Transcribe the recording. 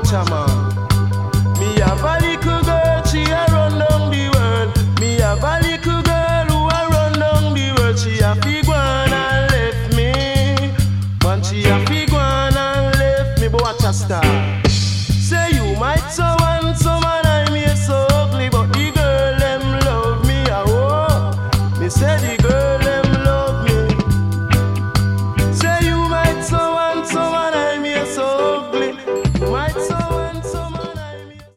watch her man. Me have a little girl, she a run down the world. Me have a little girl who a run down the world. She a fi go on and left me. Man, she a fi go on and left me. But watch her star.